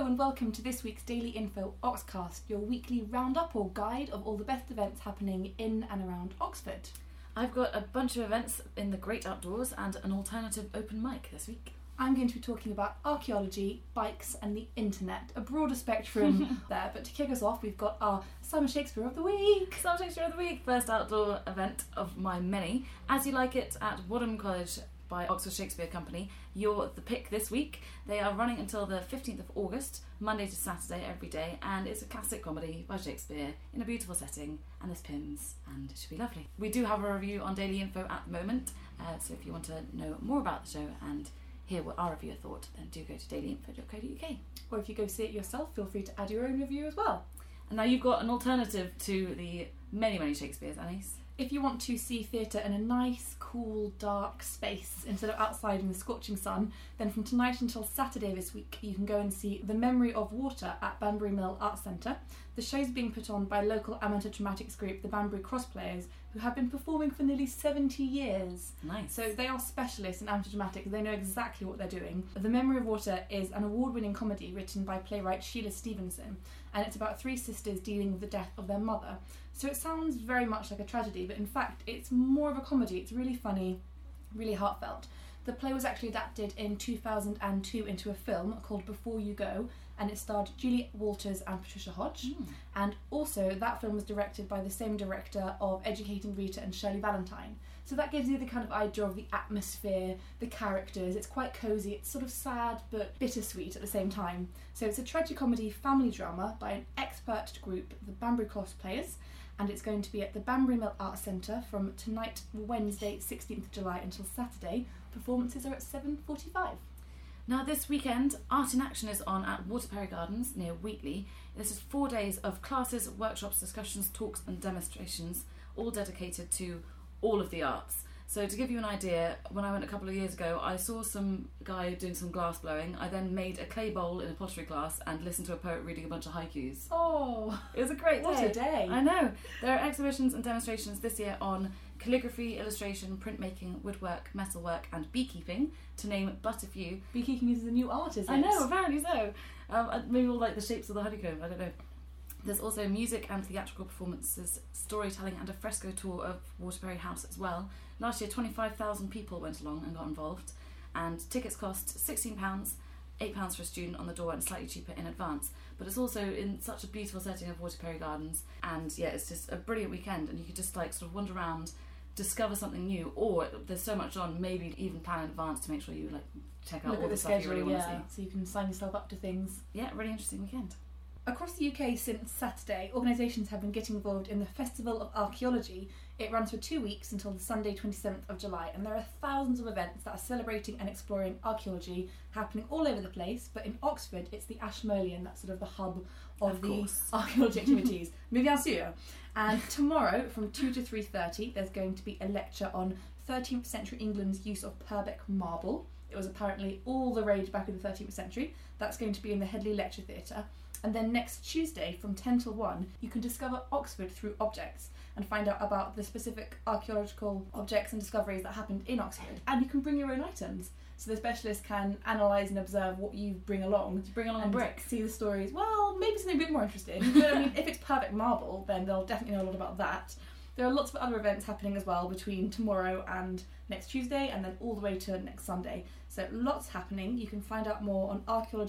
Hello and welcome to this week's Daily Info Oxcast, your weekly roundup or guide of all the best events happening in and around Oxford. I've got a bunch of events in the great outdoors and an alternative open mic this week. I'm going to be talking about archaeology, bikes and the internet, a broader spectrum there. But to kick us off, we've got our Summer Shakespeare of the Week. Summer Shakespeare of the Week, first outdoor event of my many. As You Like It at Wadham College by Oxford Shakespeare Company. You're the pick this week. They are running until the 15th of August, Monday to Saturday every day, and it's a classic comedy by Shakespeare in a beautiful setting, and there's pins, and it should be lovely. We do have a review on Daily Info at the moment, so if you want to know more about the show and hear what our reviewer thought, then do go to dailyinfo.co.uk. Or if you go see it yourself, feel free to add your own review as well. And now you've got an alternative to the many, many Shakespeares, Anise. If you want to see theatre in a nice, cool, dark space instead of outside in the scorching sun, then from tonight until Saturday this week you can go and see The Memory of Water at Banbury Mill Arts Centre. The show's being put on by local amateur dramatics group the Banbury Cross Players, who have been performing for nearly 70 years. Nice. So they are specialists in amateur dramatics, they know exactly what they're doing. The Memory of Water is an award-winning comedy written by playwright Sheila Stevenson, and it's about three sisters dealing with the death of their mother. So it sounds very much like a tragedy, but in fact it's more of a comedy. It's really funny, really heartfelt. The play was actually adapted in 2002 into a film called Before You Go, and it starred Juliet Walters and Patricia Hodge. And also that film was directed by the same director of Educating Rita and Shirley Valentine. So that gives you the kind of idea of the atmosphere, the characters. It's quite cosy, it's sort of sad but bittersweet at the same time. So it's a tragicomedy family drama by an expert group, the Banbury Cross Players, and it's going to be at the Banbury Mill Arts Centre from tonight, Wednesday 16th of July until Saturday. Performances are at 7:45. Now this weekend, Art in Action is on at Waterperry Gardens near Wheatley. This is 4 days of classes, workshops, discussions, talks and demonstrations, all dedicated to all of the arts. So to give you an idea, when I went a couple of years ago, I saw some guy doing some glass blowing. I then made a clay bowl in a pottery class and listened to a poet reading a bunch of haikus. Oh, it was a great day. What a day. I know. There are exhibitions and demonstrations this year on calligraphy, illustration, printmaking, woodwork, metalwork and beekeeping, to name but a few. Beekeeping is the new art, isn't it? I know, apparently so. Maybe all like the shapes of the honeycomb, I don't know. There's also music and theatrical performances, storytelling and a fresco tour of Waterperry House as well. Last year 25,000 people went along and got involved, and tickets cost £16, £8 for a student on the door and slightly cheaper in advance. But it's also in such a beautiful setting of Waterperry Gardens, and yeah, it's just a brilliant weekend, and you could just like sort of wander around, discover something new, or there's so much on, maybe even plan in advance to make sure you like check out all the stuff you really want to see. So you can sign yourself up to things. Yeah, really interesting weekend. Across the UK since Saturday, organisations have been getting involved in the Festival of Archaeology. It runs for 2 weeks until the Sunday 27th of July, and there are thousands of events that are celebrating and exploring archaeology happening all over the place, but in Oxford it's the Ashmolean that's sort of the hub of the archaeology activities. Mais bien sûr. And tomorrow from 2 to 3:30 there's going to be a lecture on 13th century England's use of Purbeck marble. It was apparently all the rage back in the 13th century. That's going to be in the Headley Lecture Theatre. And then next Tuesday from 10 till 1 you can discover Oxford through objects and find out about the specific archaeological objects and discoveries that happened in Oxford. And you can bring your own items. So the specialist can analyse and observe what you bring along. You bring along a and brick. See the stories. Well, maybe something a bit more interesting. But I mean, if it's Purbeck marble, then they'll definitely know a lot about that. There are lots of other events happening as well between tomorrow and next Tuesday, and then all the way to next Sunday. So lots happening. You can find out more on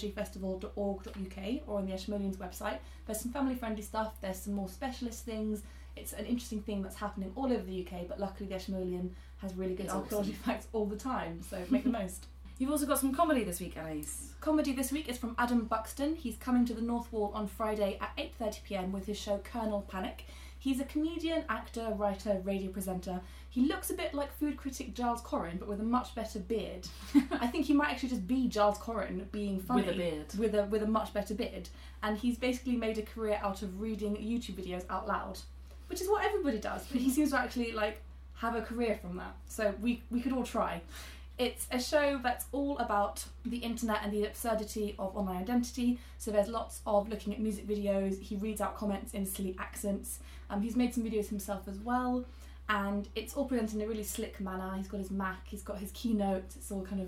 archaeologyfestival.org.uk or on the Ashmoleans website. There's some family-friendly stuff, there's some more specialist things. It's an interesting thing that's happening all over the UK, but luckily the Ashmolean has really good archaeology facts all the time, so make the most. You've also got some comedy this week, Anais. Comedy this week is from Adam Buxton. He's coming to the North Wall on Friday at 8:30pm with his show Colonel Panic. He's a comedian, actor, writer, radio presenter. He looks a bit like food critic Giles Corrin, but with a much better beard. I think he might actually just be Giles Corrin being funny. With a beard. With a much better beard. And he's basically made a career out of reading YouTube videos out loud, which is what everybody does, but he seems to actually like have a career from that. So we could all try. It's a show that's all about the internet and the absurdity of online identity. So there's lots of looking at music videos. He reads out comments in silly accents. He's made some videos himself as well. And it's all presented in a really slick manner. He's got his Mac, he's got his keynote. It's all kind of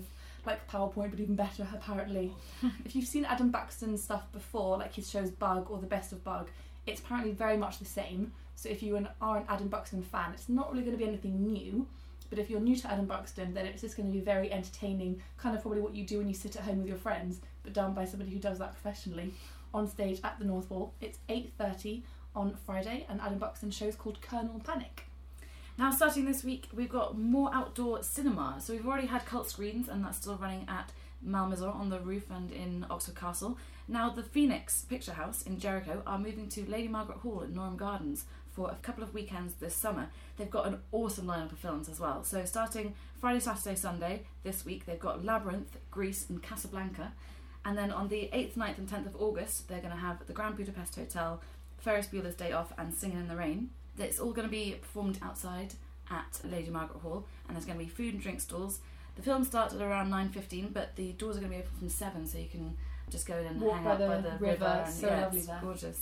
like PowerPoint, but even better apparently. If you've seen Adam Buxton's stuff before, like his shows Bug or The Best of Bug, it's apparently very much the same. So if you are an Adam Buxton fan, it's not really going to be anything new. But if you're new to Adam Buxton, then it's just going to be very entertaining, kind of probably what you do when you sit at home with your friends, but done by somebody who does that professionally, on stage at the North Wall. It's 8:30 on Friday, and Adam Buxton's show is called Colonel Panic. Now, starting this week, we've got more outdoor cinema. So we've already had Cult Screens, and that's still running at Malmaison on the roof and in Oxford Castle. Now, the Phoenix Picture House in Jericho are moving to Lady Margaret Hall at Norham Gardens for a couple of weekends this summer. They've got an awesome lineup of films as well. So starting Friday, Saturday, Sunday this week, they've got Labyrinth, Grease and Casablanca. And then on the 8th, 9th and 10th of August, they're going to have The Grand Budapest Hotel, Ferris Bueller's Day Off and Singing in the Rain. It's all going to be performed outside at Lady Margaret Hall, and there's going to be food and drink stalls. The film starts at around 9:15, but the doors are going to be open from 7, so you can just go in and walk hang out by the river. And, so lovely it's there. Gorgeous.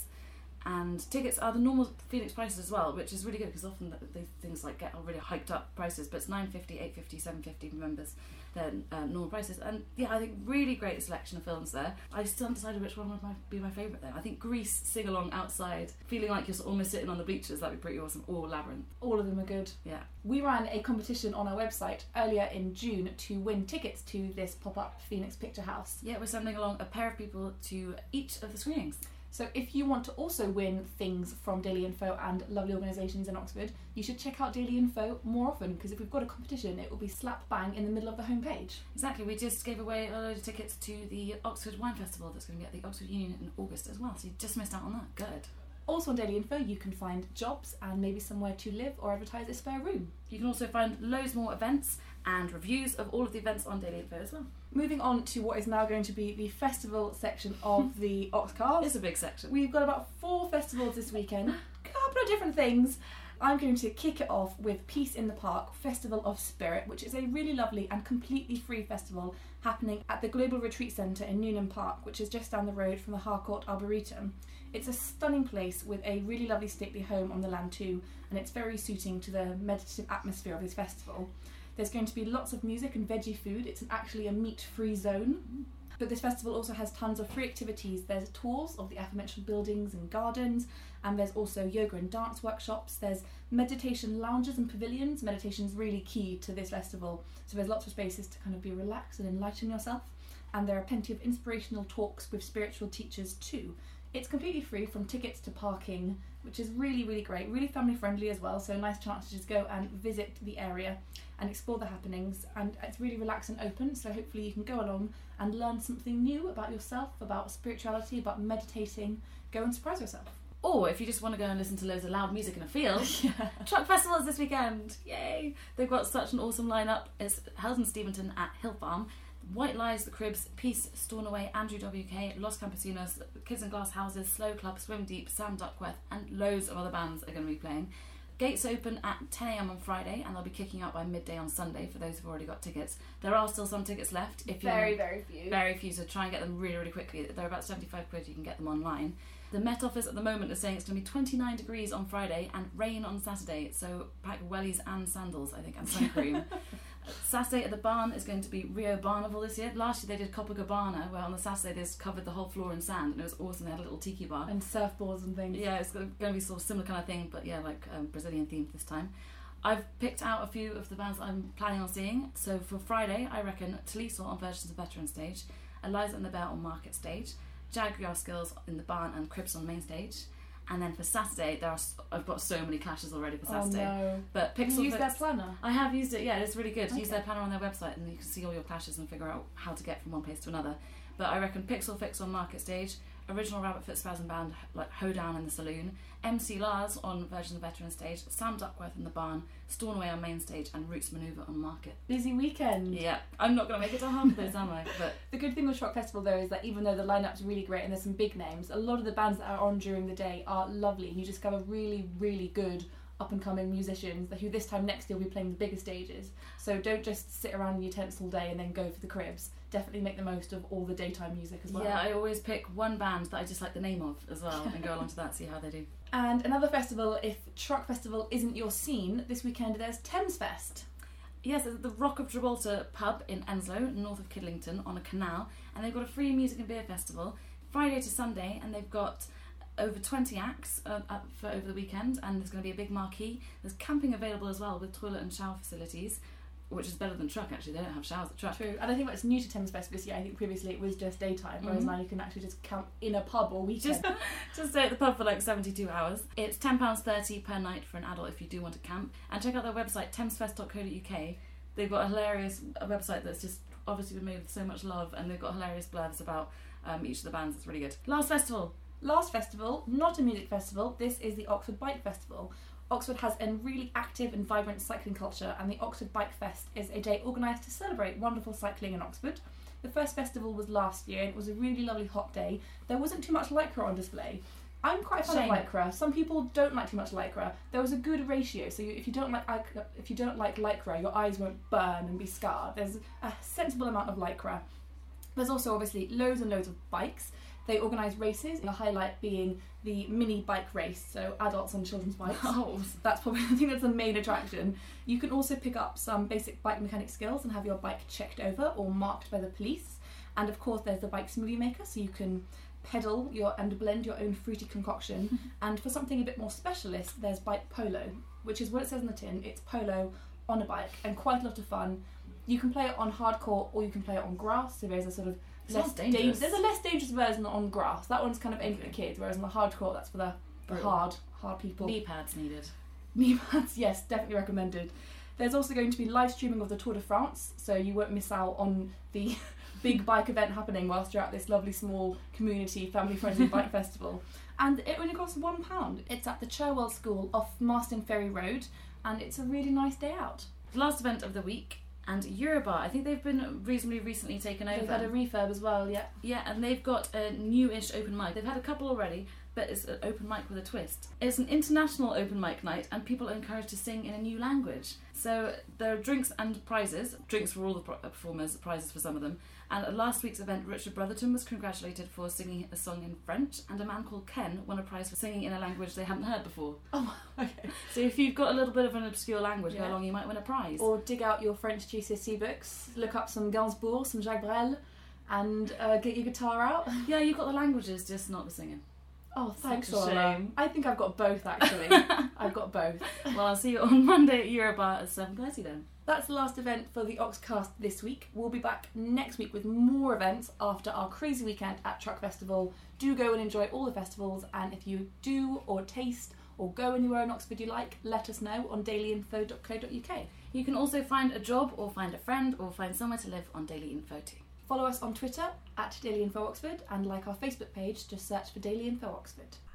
And tickets are the normal Phoenix prices as well, which is really good because often these things like get really hyped up prices, but it's $9.50, $8.50, $7.50 for members. They're normal prices. And yeah, I think really great selection of films there. I still haven't decided which one would be my favourite though. I think Grease, sing along outside, feeling like you're almost sitting on the bleachers, that'd be pretty awesome. Or Labyrinth. All of them are good. Yeah. We ran a competition on our website earlier in June to win tickets to this pop-up Phoenix Picture House. Yeah, we're sending along a pair of people to each of the screenings. So if you want to also win things from Daily Info and lovely organisations in Oxford, you should check out Daily Info more often, because if we've got a competition, it will be slap bang in the middle of the homepage. Exactly, we just gave away a load of tickets to the Oxford Wine Festival that's going to be at the Oxford Union in August as well, so you just missed out on that. Good. Also on Daily Info, you can find jobs and maybe somewhere to live or advertise a spare room. You can also find loads more events and reviews of all of the events on Daily Info as well. Moving on to what is now going to be the festival section of the Oxcars. It's a big section. We've got about 4 festivals this weekend, a couple of different things. I'm going to kick it off with Peace in the Park Festival of Spirit, which is a really lovely and completely free festival happening at the Global Retreat Centre in Newnham Park, which is just down the road from the Harcourt Arboretum. It's a stunning place with a really lovely stately home on the land too, and it's very suiting to the meditative atmosphere of this festival. There's going to be lots of music and veggie food. It's actually a meat-free zone. But this festival also has tons of free activities. There's tours of the aforementioned buildings and gardens, and there's also yoga and dance workshops. There's meditation lounges and pavilions. Meditation is really key to this festival, so there's lots of spaces to kind of be relaxed and enlighten yourself. And there are plenty of inspirational talks with spiritual teachers too. It's completely free from tickets to parking, which is really, really great, really family friendly as well, so a nice chance to just go and visit the area and explore the happenings, and it's really relaxed and open, so hopefully you can go along and learn something new about yourself, about spirituality, about meditating. Go and surprise yourself. Or if you just want to go and listen to loads of loud music in a field, Yeah. Truck Festivals this weekend, yay! They've got such an awesome lineup. It's held in Steventon at Hill Farm. White Lies, The Cribs, Peace, Stornoway, Andrew WK, Los Campesinos, Kids in Glass Houses, Slow Club, Swim Deep, Sam Duckworth, and loads of other bands are going to be playing. Gates open at 10 a.m. on Friday, and they'll be kicking out by midday on Sunday for those who've already got tickets. There are still some tickets left. If you Very few. Very few, so try and get them really, really quickly. They're about 75 quid, you can get them online. The Met Office at the moment is saying it's going to be 29 degrees on Friday and rain on Saturday, so pack wellies and sandals, I think, and sun cream. Saturday at the Barn is going to be Rio Barnival this year. Last year they did Copacabana, where on the Saturday they just covered the whole floor in sand, and it was awesome. They had a little tiki bar. And surfboards and things. Yeah, it's going to be sort of similar kind of thing, but yeah, like Brazilian themed this time. I've picked out a few of the bands that I'm planning on seeing. So for Friday, I reckon Taliso on Versions of Veteran stage, Eliza and the Bear on Market stage, Jaguar Skills in the Barn and Cribs on main stage. And then for Saturday, I've got so many clashes already for Saturday. Oh no. But Can Pixel you use their Fix- planner? I have used it, yeah, it's really good. Okay. Use their planner on their website and you can see all your clashes and figure out how to get from one place to another. But I reckon Pixel Fix on Market stage, Original Rabbit Foot Spasm Band, like Hoedown in the Saloon, MC Lars on Versions of Veteran stage, Sam Duckworth in the Barn, Stornoway on main stage, and Roots Maneuver on Market. Busy weekend. Yeah, I'm not going to make it to half of those, am I? But The good thing with Shock Festival though is that even though the lineup's really great and there's some big names, a lot of the bands that are on during the day are lovely, and you discover really, really good up and coming musicians who this time next year will be playing the bigger stages. So don't just sit around in your tents all day and then go for the cribs. Definitely make the most of all the daytime music as well. yeah, I always pick one band that I just like the name of as well and go along to that, see how they do. And another festival, if Truck Festival isn't your scene, this weekend there's Thames Fest. Yes, it's the Rock of Gibraltar pub in Enslow, north of Kidlington, on a canal, and they've got a free music and beer festival Friday to Sunday, and they've got over 20 acts up for over the weekend, and there's going to be a big marquee. There's camping available as well with toilet and shower facilities, which is better than Truck, actually. They don't have showers at Truck. True, and I think that's new to Thames Fest this year. I think previously it was just daytime, whereas now you can actually just camp in a pub all weekend. Just stay at the pub for like 72 hours. It's £10.30 per night for an adult if you do want to camp. And check out their website, thamesfest.co.uk. They've got a hilarious website that's just obviously been made with so much love, and they've got hilarious blurbs about each of the bands. It's really good. Last festival, not a music festival. This is the Oxford Bike Festival. Oxford has a really active and vibrant cycling culture, and the Oxford Bike Fest is a day organised to celebrate wonderful cycling in Oxford. The first festival was last year, and it was a really lovely hot day. There wasn't too much lycra on display. I'm quite a fan of lycra. Some people don't like too much lycra. There was a good ratio, so if you don't like lycra, your eyes won't burn and be scarred. There's a sensible amount of lycra. There's also obviously loads and loads of bikes. They organise races, the highlight being the mini bike race, so adults on children's bikes. Oh, that's probably, I think that's the main attraction. You can also pick up some basic bike mechanic skills and have your bike checked over or marked by the police. And of course there's the bike smoothie maker, so you can pedal and blend your own fruity concoction. And for something a bit more specialist, there's bike polo, which is what it says on the tin. It's polo on a bike, and quite a lot of fun. You can play it on hardcourt or you can play it on grass, so there's a sort of less dangerous. There's a less dangerous version on grass. That one's kind of aimed at the kids, whereas on the hardcourt, that's for the hard people. Knee pads needed. Knee pads, yes, definitely recommended. There's also going to be live streaming of the Tour de France, so you won't miss out on the big bike event happening whilst you're at this lovely small community family-friendly bike festival. And it only costs £1. It's at the Cherwell School off Marston Ferry Road, and it's a really nice day out. The last event of the week, and Eurobar, I think they've been reasonably recently taken over. They've had a refurb as well, yeah. Yeah, and they've got a newish open mic. They've had a couple already, but it's an open mic with a twist. It's an international open mic night, and people are encouraged to sing in a new language. So there are drinks and prizes. Drinks for all the performers, prizes for some of them. And at last week's event, Richard Brotherton was congratulated for singing a song in French, and a man called Ken won a prize for singing in a language they hadn't heard before. Oh, okay. So if you've got a little bit of an obscure language go along, you might win a prize. Or dig out your French GCSE books, look up some Gainsbourg, some Jacques Brel, and get your guitar out. Yeah, you've got the languages, just not the singing. Oh, thanks, Such a shame. I think I've got both, actually. I've got both. Well, I'll see you on Monday at Eurobar at 7:30 then. That's the last event for the Oxcast this week. We'll be back next week with more events after our crazy weekend at Truck Festival. Do go and enjoy all the festivals, and if you do or taste or go anywhere in Oxford you like, let us know on dailyinfo.co.uk. You can also find a job or find a friend or find somewhere to live on Daily Info too. Follow us on Twitter at Daily Info Oxford, and like our Facebook page, just search for Daily Info Oxford.